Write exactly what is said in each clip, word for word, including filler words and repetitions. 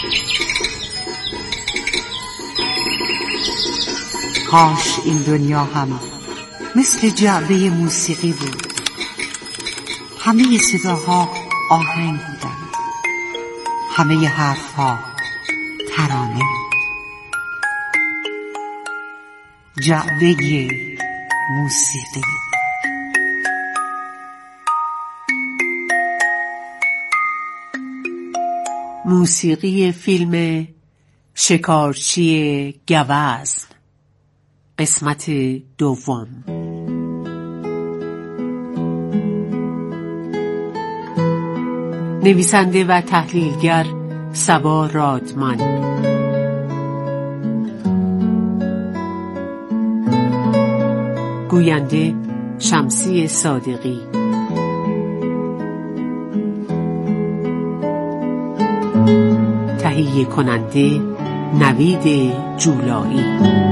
کاش این دنیا هم مثل جعبه موسیقی بود. همه صداها آهنگ بودن، همه حرفها ترانه. جعبه موسیقی. موسیقی فیلم شکارچی گوزن، قسمت دوم. نویسنده و تحلیلگر صبا رادمان. گوینده شمسی صادقی. تهیه کننده نوید جولایی.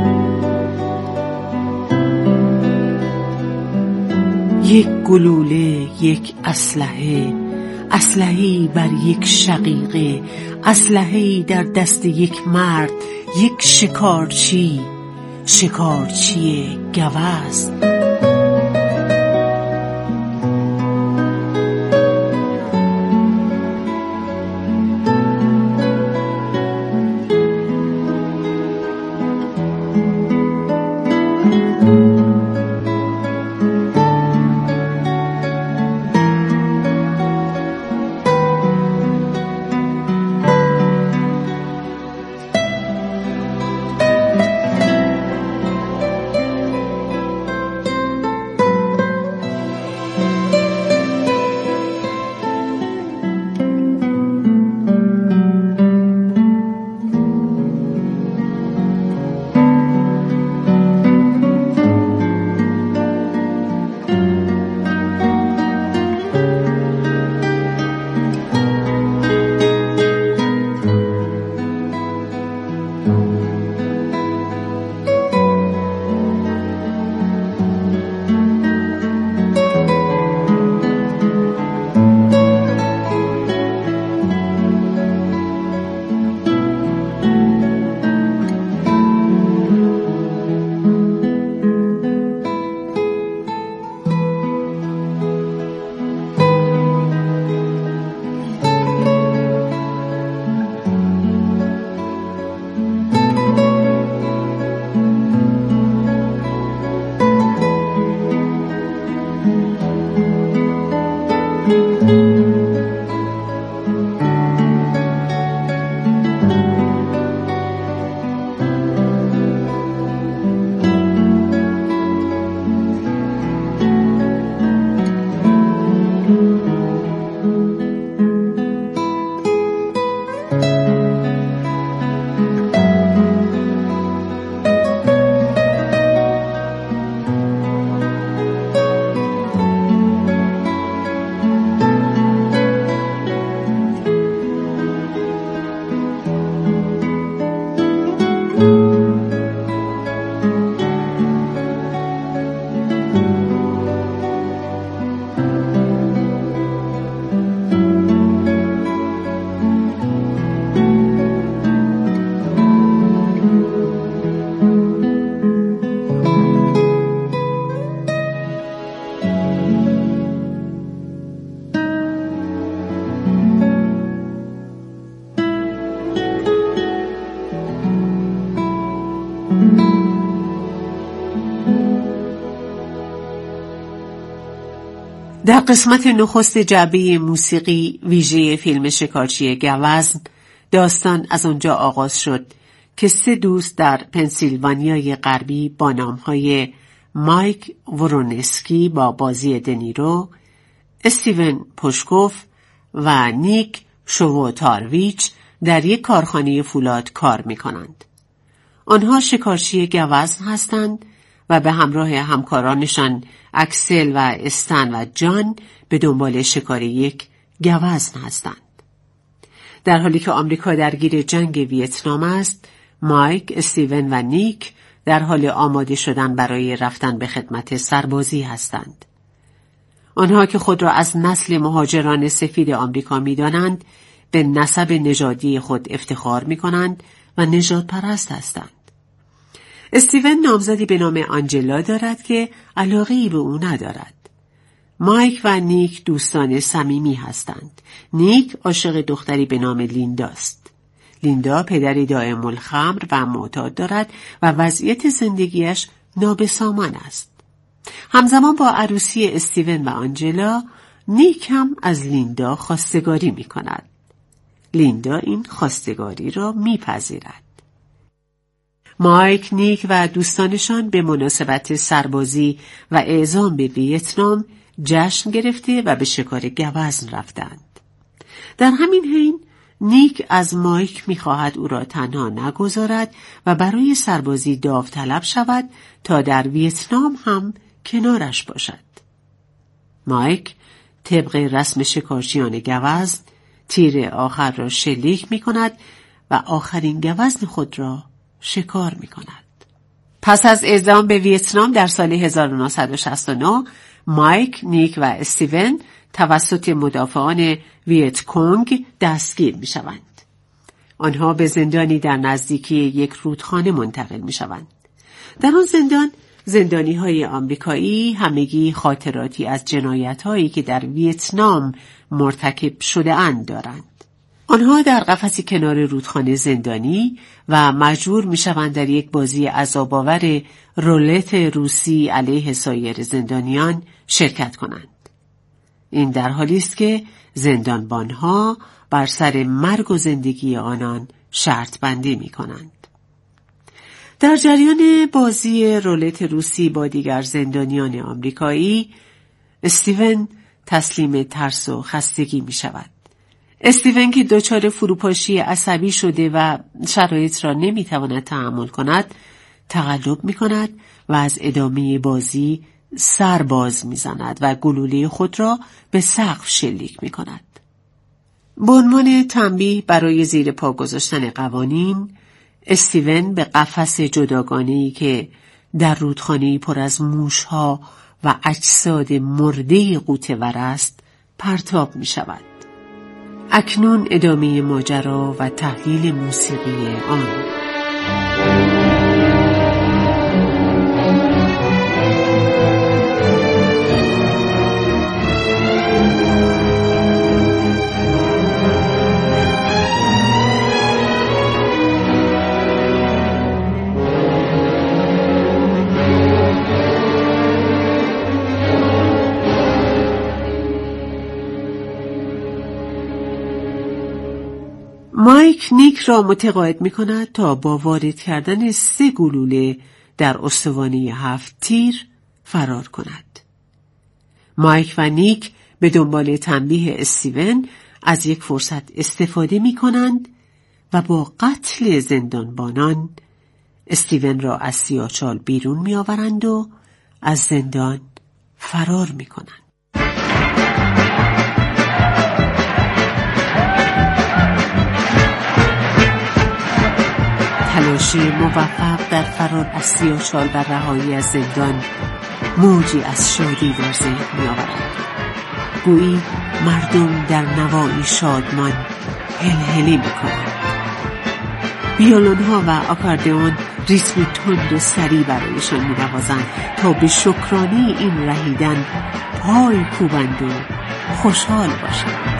یک گلوله، یک اسلحه، اسلحه‌ای بر یک شقیقه، اسلحه‌ای در دست یک مرد، یک شکارچی، شکارچی گوزن. در قسمت نخست جعبه موسیقی ویژه فیلم شکارچی گوزن، داستان از آنجا آغاز شد که سه دوست در پنسیلوانیای غربی با نامهای مایک ورونسکی با بازی دنیرو، استیون پوشکوف و نیک شووتارویچ در یک کارخانه فولاد کار می کنند. آنها شکارچی گوزن هستند و به همراه همکارانشان اکسل و استن و جان به دنبال شکار یک گوزن هستند. در حالی که آمریکا درگیر جنگ ویتنام است، مایک، استیون و نیک در حال آماده شدن برای رفتن به خدمت سربازی هستند. آنها که خود را از نسل مهاجران سفید آمریکا می دانند، به نسب نژادی خود افتخار می کنند و نژاد پرست هستند. استیون نامزدی به نام آنجلا دارد که علاقه‌ای به او ندارد. مایک و نیک دوستان صمیمی هستند. نیک عاشق دختری به نام لینداست. لیندا پدری دائم الخمر و معتاد دارد و وضعیت زندگیش نابسامان است. همزمان با عروسی استیون و آنجلا، نیک هم از لیندا خواستگاری می کند. لیندا این خواستگاری را می پذیرد. مایک، نیک و دوستانشان به مناسبت سربازی و اعزام به ویتنام جشن گرفته و به شکار گوزن رفتند. در همین حین نیک از مایک می‌خواهد او را تنها نگذارد و برای سربازی داوطلب شود تا در ویتنام هم کنارش باشد. مایک طبق رسم شکارچیان گوزن تیر آخر را شلیک می‌کند و آخرین گوزن خود را شکار می‌کند. پس از اعزام به ویتنام در سال هزار و نهصد و شصت و نه، مایک، نیک و استیون توسط مدافعان ویت کونگ دستگیر می شوند. آنها به زندانی در نزدیکی یک رودخانه منتقل می شوند. در آن زندان، زندانی های آمریکایی همگی خاطراتی از جنایت هایی که در ویتنام مرتکب شده اند دارند. آنها در قفسی کنار رودخانه زندانی و مجبور می شوند در یک بازی عذاب‌آور رولت روسی علیه سایر زندانیان شرکت کنند. این در حالی است که زندانبانها بر سر مرگ و زندگی آنان شرط بندی می کنند. در جریان بازی رولت روسی با دیگر زندانیان آمریکایی، استیون تسلیم ترس و خستگی می شود. استیون که دچار فروپاشی عصبی شده و شرایط را نمی تواند تحمل کند، تقلب می کند و از ادامه بازی سر باز می زند و گلوله خود را به سقف شلیک می کند. به عنوان تنبیه برای زیر پا گذاشتن قوانین، استیون به قفس جداگانه‌ای که در رودخانه‌ای پر از موشها و اجساد مرده غوطه‌ور است پرتاب می شود. اکنون ادامه ماجرا و تحلیل موسیقی آن. مایک نیک را متقاعد می کند تا با وارد کردن سه گلوله در استوانه هفت تیر فرار کند. مایک و نیک به دنبال تنبیه استیون از یک فرصت استفاده می کنند و با قتل زندانبانان استیون را از سیاهچال بیرون می آورند و از زندان فرار می کنند. تلاشی موفق در فرار از سیاهچال و رهایی از زندان موجی از شادی در ذهن می آورد. گویی مردم در نوایی شادمان هلهله می کنند. ویولون‌ها و آکاردئون ریتم تند و سریع برایشان می نوازند تا به شکرانه این رهیدن پای کوبند و خوشحال باشند.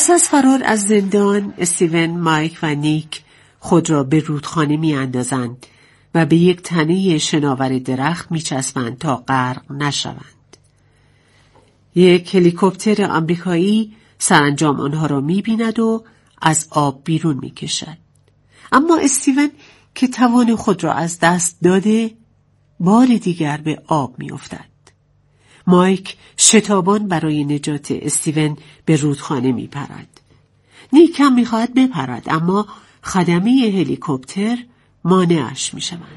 پس از فرار از زندان، استیون، مایک و نیک خود را به رودخانه می اندازند و به یک تنه شناور درخت می چسبند تا غرق نشوند. یک هلیکوپتر آمریکایی سرانجام آنها را می بیند و از آب بیرون می کشد. اما استیون که توان خود را از دست داده، بار دیگر به آب می افتد. مایک شتابان برای نجات استیون به رودخانه می پرد. نیک هم می خواهد بپرد، اما خدمه هلیکوپتر مانعش می شوند.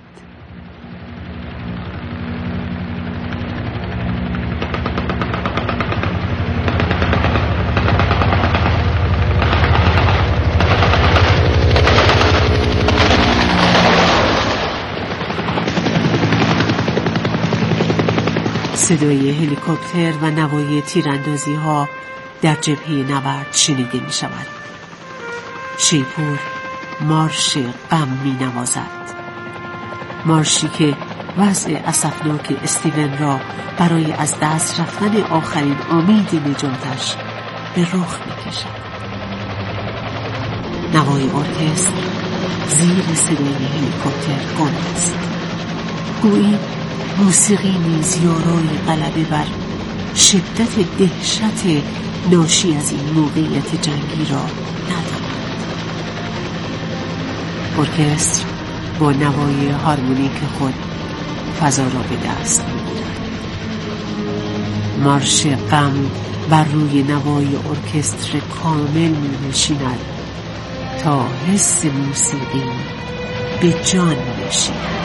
صدای هلیکوپتر و نوای تیراندازی ها در جبهه نبرد شنیده می شود. شیپور مارش غم می نوازد. مارشی که وضع اسفناک استیون را برای از دست رفتن آخرین امید نجاتش به رخ می کشد. نوای ارکستر زیر صدای هلیکوپتر گم است. گویی موسیقی نیز یارای غلبه بر شدت دهشت ناشی از این موقعیت جنگی را ندارد. ارکستر با نوای هارمونیک خود فضا را به دست می‌گیرد. مارش غم بر روی نوای ارکستر کامل می‌نشیند تا حس موسیقی به جان نشیند.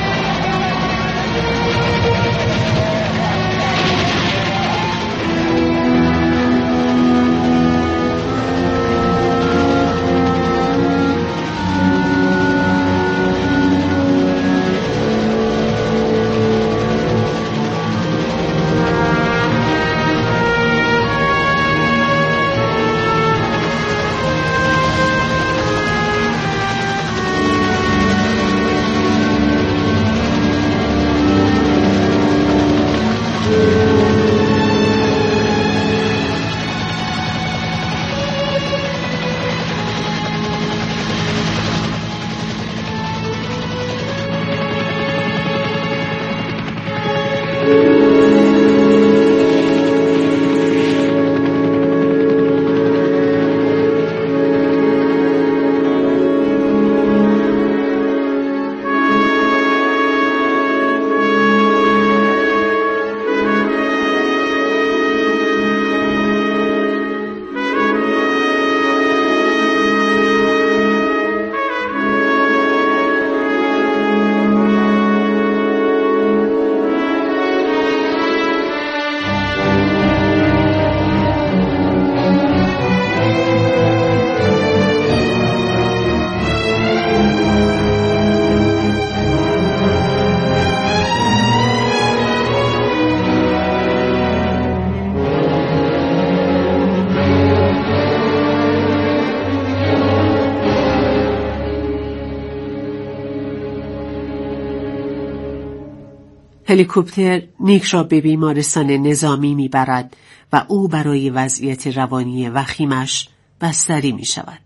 هلیکوپتر نیک را به بیمارستان نظامی میبرد و او برای وضعیت روانی وخیمش بستری می شود.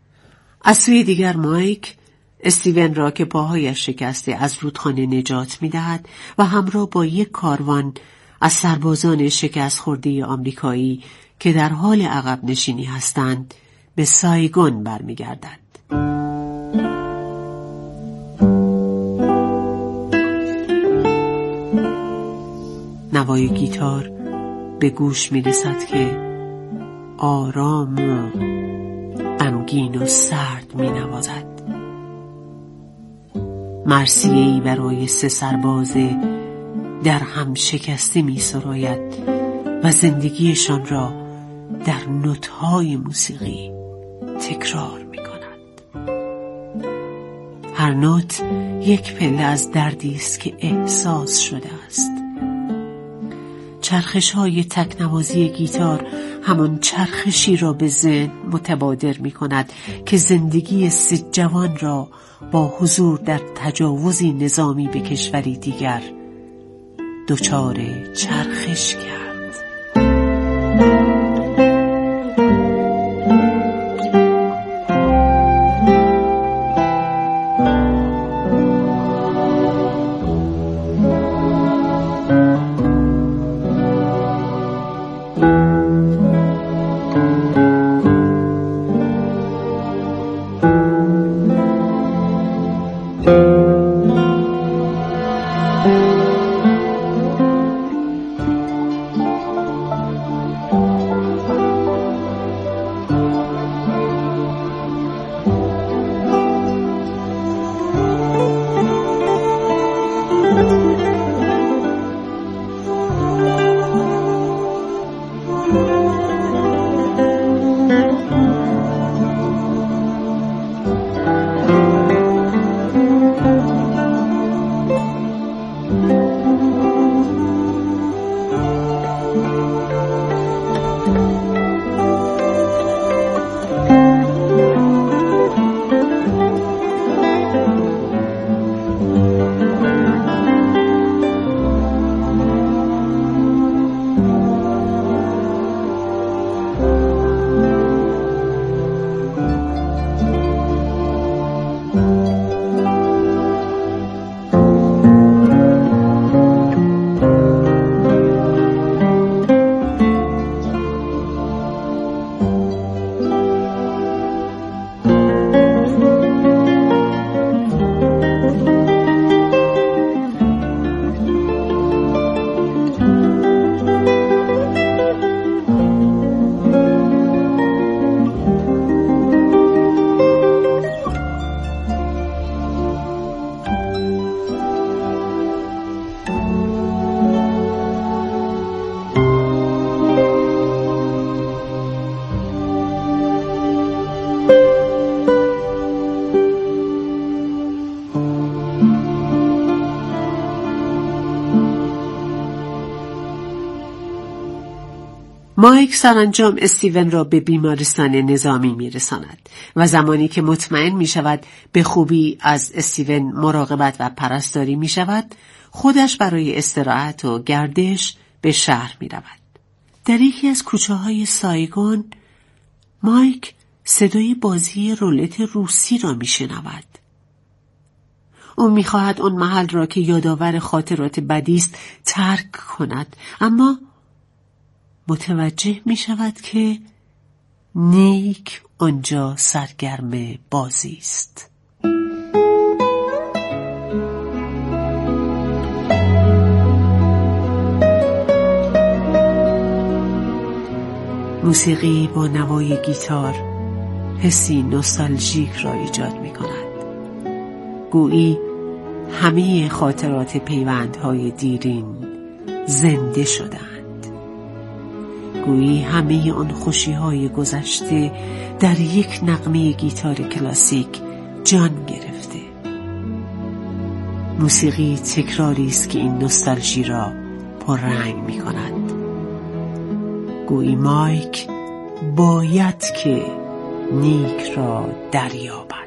از سوی دیگر مایک استیون را که پاهایش شکسته از رودخانه نجات می دهد و همراه با یک کاروان از سربازان شکست خورده آمریکایی که در حال عقب نشینی هستند به سایگون برمی گردد. نوای گیتار به گوش می رسد که آرام و غمگین و سرد می نوازد. مرثیه‌ای برای سه سرباز در هم شکسته می سراید و زندگیشان را در نوت‌های موسیقی تکرار می کند. هر نوت یک پله از دردی است که احساس شده است. چرخش های تکنوازی گیتار همان چرخشی را به ذهن متبادر می کند که زندگی سه جوان را با حضور در تجاوزی نظامی به کشوری دیگر دچار چرخش کرد. مایک سرانجام استیون را به بیمارستان نظامی میرساند و زمانی که مطمئن می شود به خوبی از استیون مراقبت و پرستاری می شود، خودش برای استراحت و گردش به شهر می رود. در یکی از کوچه های سایگون، مایک صدای بازی رولت روسی را می شنود. او می خواهد اون محل را که یادآور خاطرات بدی است ترک کند، اما متوجه می شود که نیک آنجا سرگرم بازی است. موسیقی با نوای گیتار حسی نوستالژیک را ایجاد می کند. گویی همه خاطرات پیوندهای دیرین زنده شدند. گویی همه آن خوشی‌های گذشته در یک نغمه گیتار کلاسیک جان گرفته. موسیقی تکراری است که این نوستالژی را پررنگ می‌کند. گویی مایک باید که نیک را دریابد.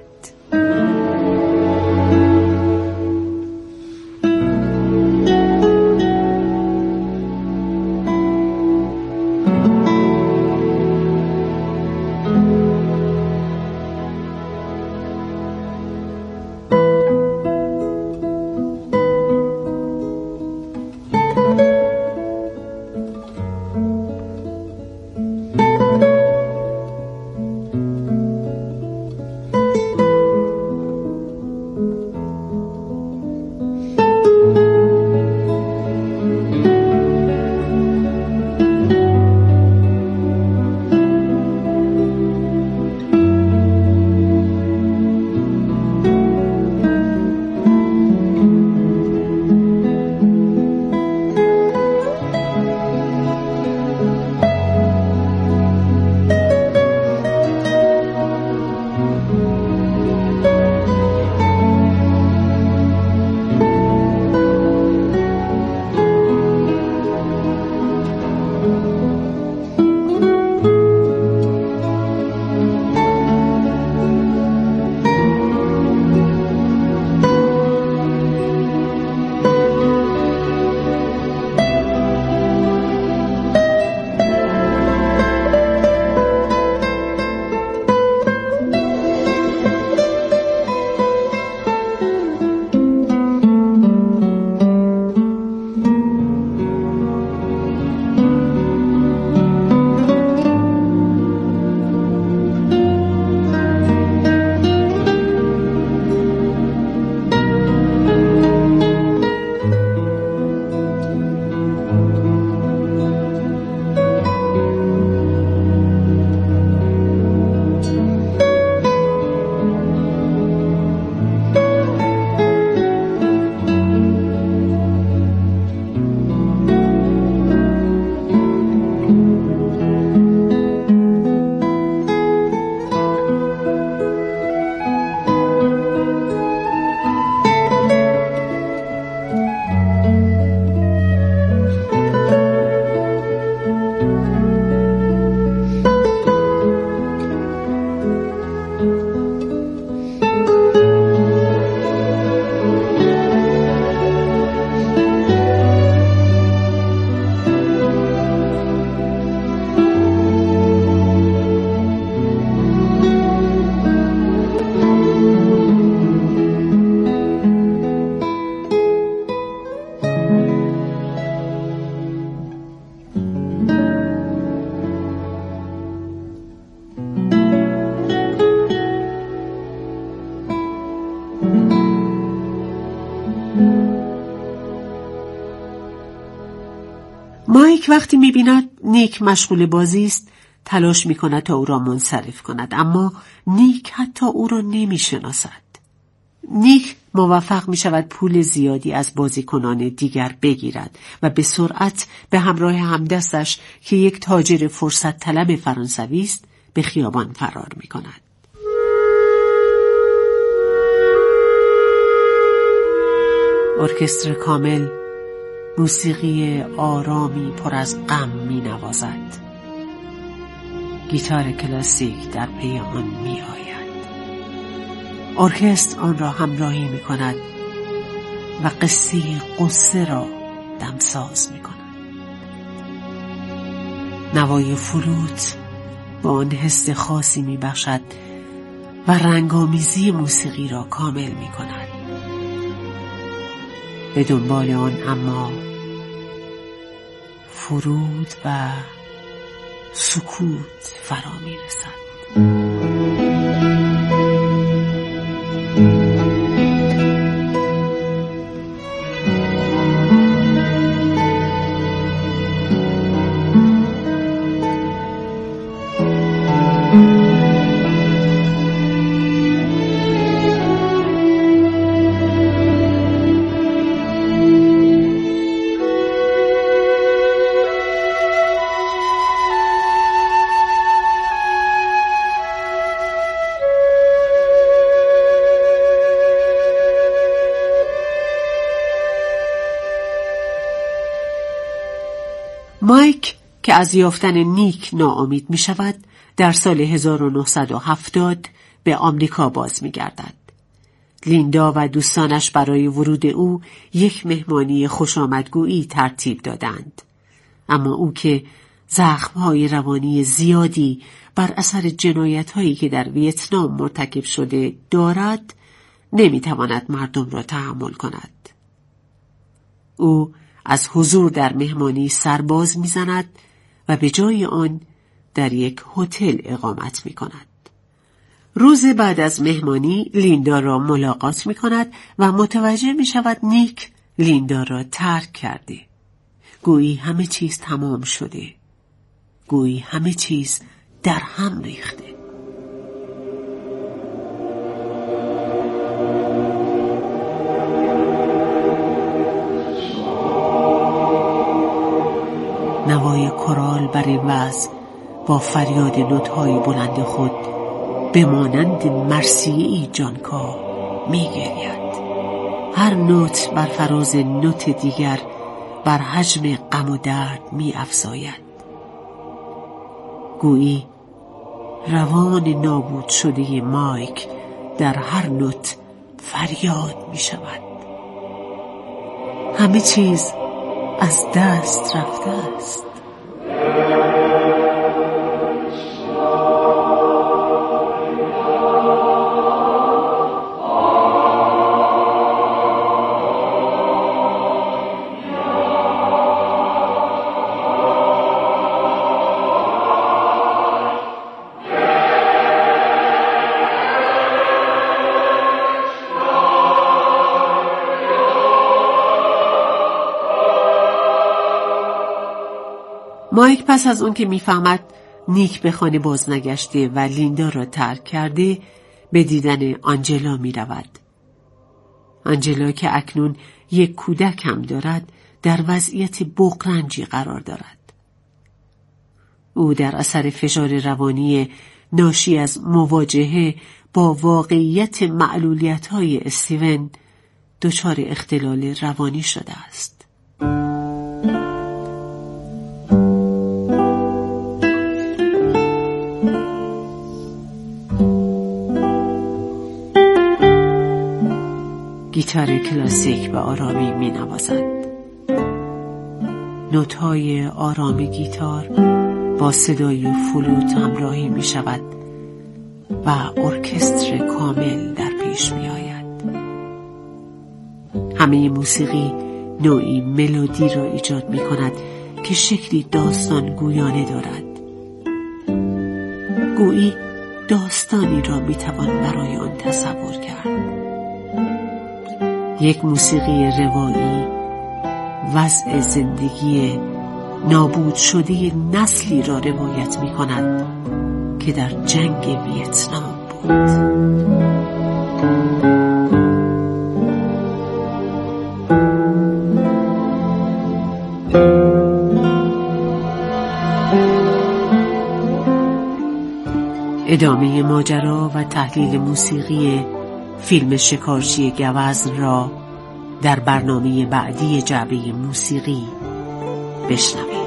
مایک وقتی می‌بیند نیک مشغول بازی است تلاش می‌کند تا او را منصرف کند، اما نیک حتی او را نمی‌شناسد. نیک موفق می‌شود پول زیادی از بازیکنان دیگر بگیرد و به سرعت به همراه همدستش که یک تاجر فرصت طلب فرانسوی است به خیابان فرار می‌کند. ارکستر کامل موسیقی آرامی پر از غم می نوازد. گیتار کلاسیک در پی آن می آید. ارکستر آن را همراهی می کند و قصه قصه را دمساز می کند. نوای فلوت با آن حس خاصی می بخشد و رنگامیزی موسیقی را کامل می کند. به دنبال آن اما فرود و سکوت فرا می رسد. مایک که از یافتن نیک ناامید می شود در سال هزار و نهصد و هفتاد به آمریکا باز می گردد. لیندا و دوستانش برای ورود او یک مهمانی خوشامدگویی ترتیب دادند. اما او که زخم‌های روانی زیادی بر اثر جنایت‌هایی که در ویتنام مرتکب شده دارد نمی تواند مردم را تحمل کند. او از حضور در مهمانی سرباز می‌زند و به جای آن در یک هتل اقامت می‌کند. روز بعد از مهمانی لیندا را ملاقات می‌کند و متوجه می‌شود نیک لیندا را ترک کرده. گویی همه چیز تمام شده. گویی همه چیز در هم ریخته. نوای کورال بر این وضع با فریاد نوت‌های بلند خود به مانند مرثیه‌ای جانکاه می‌گرید. هر نوت بر فراز نوت دیگر بر حجم غم و درد می‌افزاید. گویی روان نابود شده مایک در هر نوت فریاد می‌شود. همه چیز از دست رفته است. مایک پس از اون که میفهمد نیک به خانه باز نگشته و لیندا را ترک کرده به دیدن آنجلا می رود. آنجلا که اکنون یک کودک هم دارد در وضعیت بغرنجی قرار دارد. او در اثر فشار روانی ناشی از مواجهه با واقعیت معلولیت‌های استیون دچار اختلال روانی شده است. گیتار کلاسیک به آرامی می نوازد. نوت‌های آرام گیتار با صدای فلوت همراهی می شود و ارکستر کامل در پیش می آید. همه موسیقی نوعی ملودی را ایجاد می کند که شکلی داستان گویانه دارد. گویی داستانی را می توان برای آن تصور کرد. یک موسیقی روایی وضع زندگی نابود شده نسلی را روایت می کند که در جنگ ویتنام بود. ادامه ماجرا و تحلیل موسیقی فیلم شکارچی گوزن را در برنامه بعدی جعبه موسیقی بشنوید.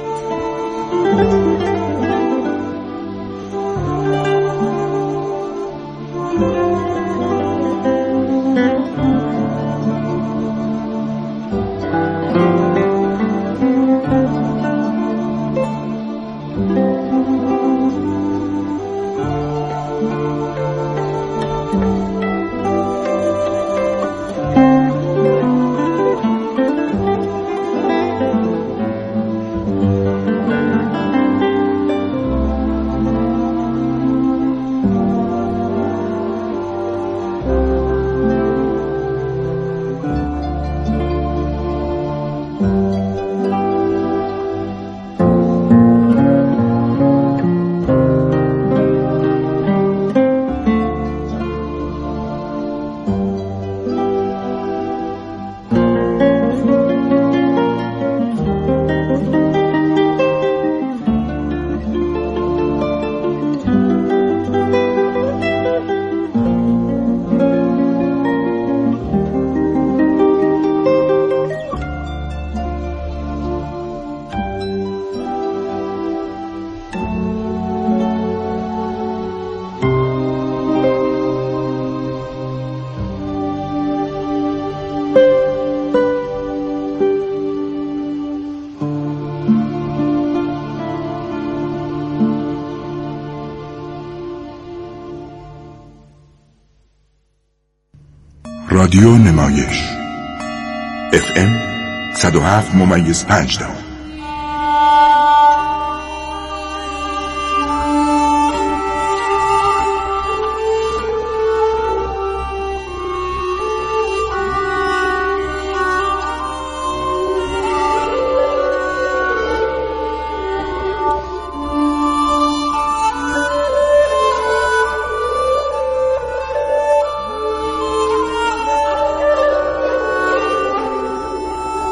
رادیو نمایش اف ام صد و هفت ممیز پنج